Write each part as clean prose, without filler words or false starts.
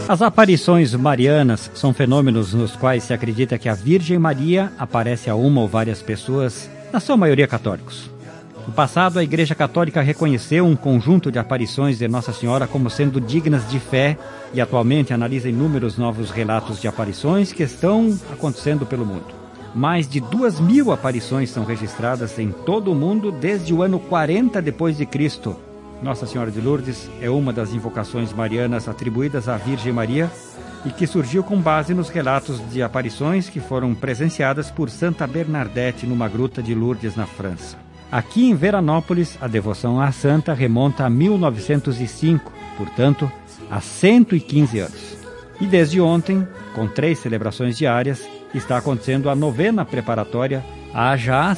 As aparições marianas são fenômenos nos quais se acredita que a Virgem Maria aparece a uma ou várias pessoas, na sua maioria católicos. No passado, a Igreja Católica reconheceu um conjunto de aparições de Nossa Senhora como sendo dignas de fé e atualmente analisa inúmeros novos relatos de aparições que estão acontecendo pelo mundo. Mais de 2.000 aparições são registradas em todo o mundo desde o ano 40 depois de Cristo. Nossa Senhora de Lourdes é uma das invocações marianas atribuídas à Virgem Maria e que surgiu com base nos relatos de aparições que foram presenciadas por Santa Bernadette numa gruta de Lourdes, na França. Aqui em Veranópolis, a devoção à santa remonta a 1905, portanto, há 115 anos. E desde ontem, com 3 celebrações diárias, está acontecendo a novena preparatória à já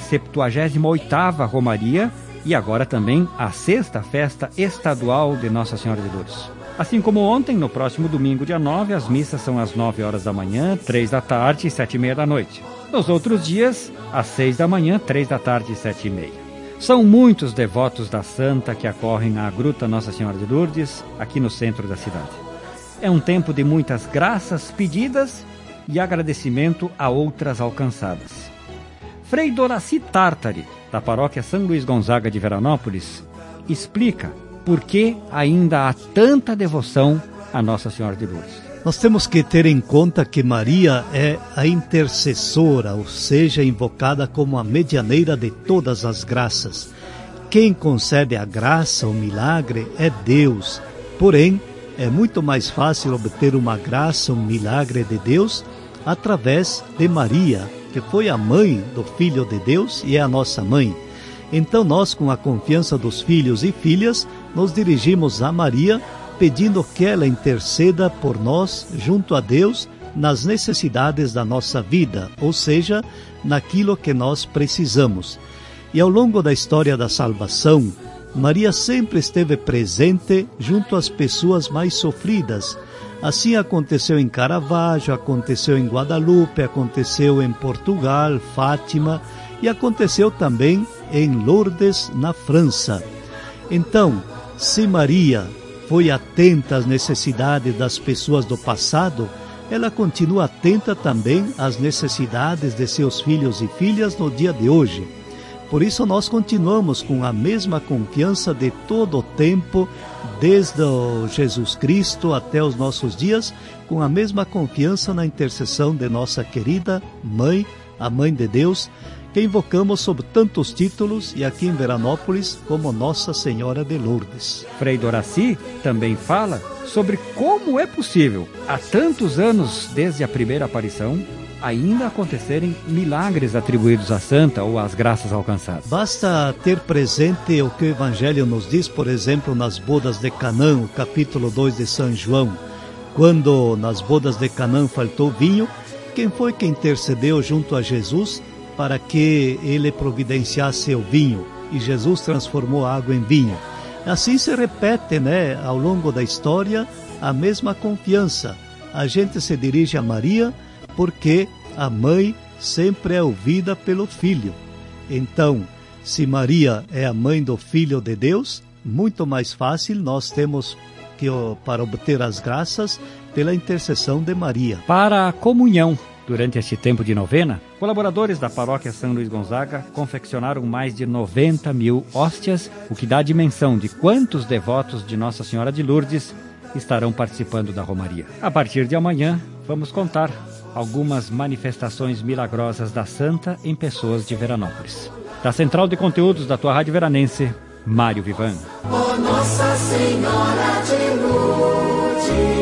78ª Romaria e agora também a 6ª Festa Estadual de Nossa Senhora de Lourdes. Assim como ontem, no próximo domingo, dia 9, as missas são às 9 horas da manhã, 3 da tarde e 7h30 da noite. Nos outros dias, às 6 da manhã, 3 da tarde e 7h30. São muitos devotos da santa que acorrem à Gruta Nossa Senhora de Lourdes, aqui no centro da cidade. É um tempo de muitas graças pedidas e agradecimento a outras alcançadas. Frei Doraci Tartari, da paróquia São Luís Gonzaga de Veranópolis, explica por que ainda há tanta devoção a Nossa Senhora de Lourdes. Nós temos que ter em conta que Maria é a intercessora, ou seja, invocada como a medianeira de todas as graças. Quem concede a graça, o milagre, é Deus. Porém, é muito mais fácil obter uma graça, um milagre de Deus, através de Maria, que foi a mãe do Filho de Deus e é a nossa mãe. Então nós, com a confiança dos filhos e filhas, nos dirigimos a Maria, pedindo que ela interceda por nós, junto a Deus, nas necessidades da nossa vida, ou seja, naquilo que nós precisamos. E ao longo da história da salvação, Maria sempre esteve presente junto às pessoas mais sofridas. Assim aconteceu em Caravaggio, aconteceu em Guadalupe, aconteceu em Portugal, Fátima, e aconteceu também em Lourdes, na França. Então, se Maria foi atenta às necessidades das pessoas do passado, ela continua atenta também às necessidades de seus filhos e filhas no dia de hoje. Por isso nós continuamos com a mesma confiança de todo o tempo, desde o Jesus Cristo até os nossos dias, com a mesma confiança na intercessão de nossa querida Mãe, a Mãe de Deus, que invocamos sob tantos títulos e aqui em Veranópolis como Nossa Senhora de Lourdes. Frei Doraci também fala sobre como é possível, há tantos anos desde a primeira aparição, ainda acontecerem milagres atribuídos à santa ou às graças alcançadas. Basta ter presente o que o Evangelho nos diz, por exemplo, nas bodas de Canaã, o capítulo 2 de São João. Quando nas bodas de Canaã faltou vinho, quem foi que intercedeu junto a Jesus para que ele providenciasse o vinho? E Jesus transformou a água em vinho. Assim se repete, ao longo da história, a mesma confiança. A gente se dirige a Maria porque a mãe sempre é ouvida pelo filho. Então, se Maria é a mãe do Filho de Deus, muito mais fácil nós temos que, para obter as graças, pela intercessão de Maria. Para a comunhão, durante este tempo de novena, colaboradores da paróquia São Luís Gonzaga confeccionaram mais de 90.000 hóstias, o que dá a dimensão de quantos devotos de Nossa Senhora de Lourdes estarão participando da Romaria. A partir de amanhã, vamos contar algumas manifestações milagrosas da Santa em pessoas de Veranópolis. Da Central de Conteúdos da tua Rádio Veranense, Mário Vivan. Oh, Nossa Senhora de Lourdes.